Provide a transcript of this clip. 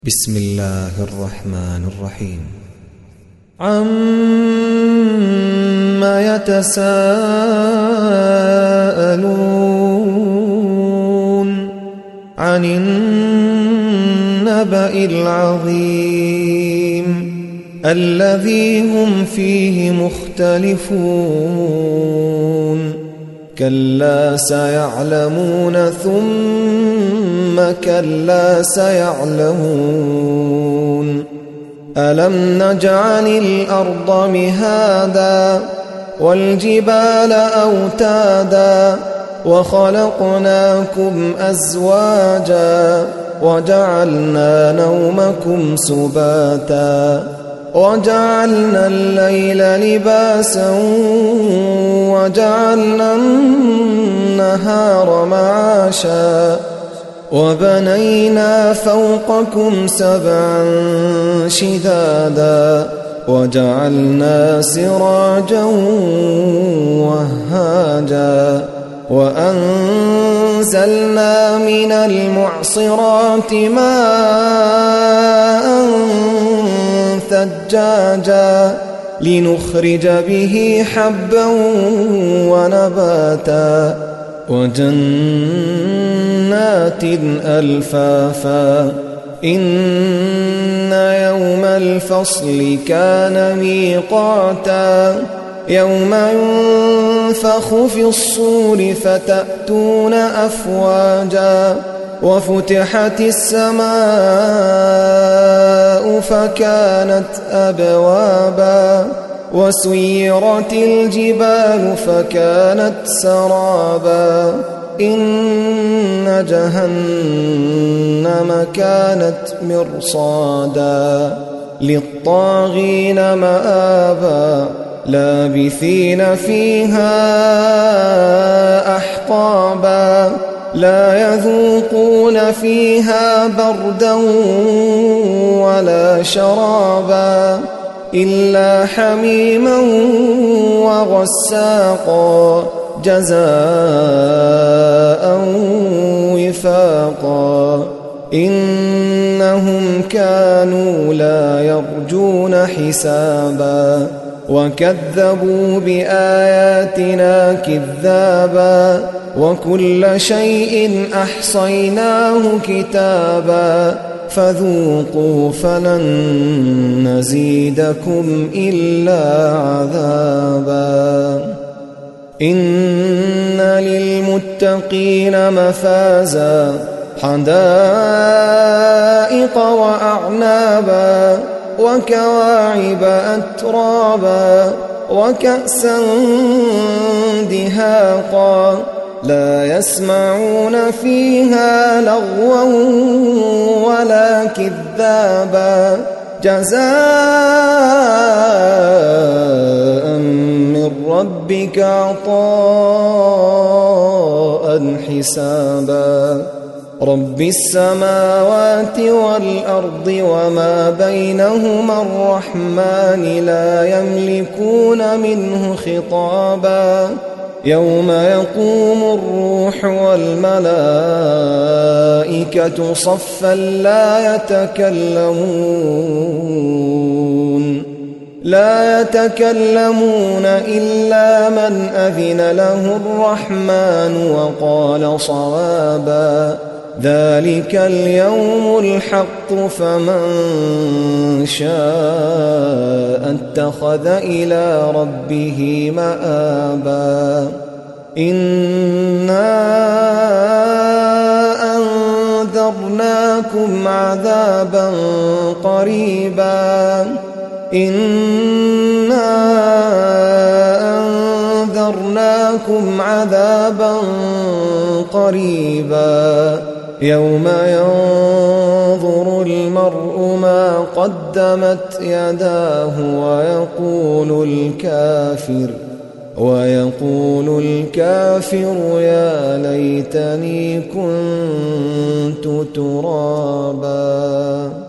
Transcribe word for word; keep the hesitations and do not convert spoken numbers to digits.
بسم الله الرحمن الرحيم. عما يتساءلون عن النبأ العظيم الذي هم فيه مختلفون كلا سيعلمون ثم كلا سيعلمون ألم نجعل الأرض مهادا والجبال أوتادا وخلقناكم أزواجا وجعلنا نومكم سباتا وجعلنا الليل لباسا وجعلنا النهار معاشا وبنينا فوقكم سبعا شدادا وجعلنا سراجا وهاجا وأنزلنا من المعصرات ماء ثجاجا لنخرج به حبا ونباتا وجنات ألفافا إن يوم الفصل كان ميقاتا يوم ينفخ في الصور فتأتون أفواجا وفتحت السماء فكانت أبوابا وسيرت الجبال فكانت سرابا إن جهنم كانت مرصادا للطاغين مآبا لابثين فيها أحقابا لا يذوقون فيها بردا ولا شرابا إلا حميما وغساقا جزاء وفاقا إنهم كانوا لا يرجون حسابا وكذبوا بآياتنا كذابا وكل شيء أحصيناه كتابا فذوقوا فلن نزيدكم إلا عذابا إن للمتقين مفازا حدائق وأعنابا وكواعب أترابا وكأسا دهاقا لا يسمعون فيها لغوا ولا كذابا جزاء من ربك عطاء حسابا رب السماوات والأرض وما بينهما الرحمن لا يملكون منه خطابا يوم يقوم الروح والملائكة صفا لا يتكلمون لا يتكلمون إلا من أذن له الرحمن وقال صوابا ذلك اليوم الحق فمن شاء اتخذ إلى ربه مآبا إنا أنذرناكم عذابا قريبا إنا أنذرناكم عذابا قريبا يوم ينظر المرء ما قدمت يداه ويقول الكافر ويقول الكافر يا ليتني كنت ترابا.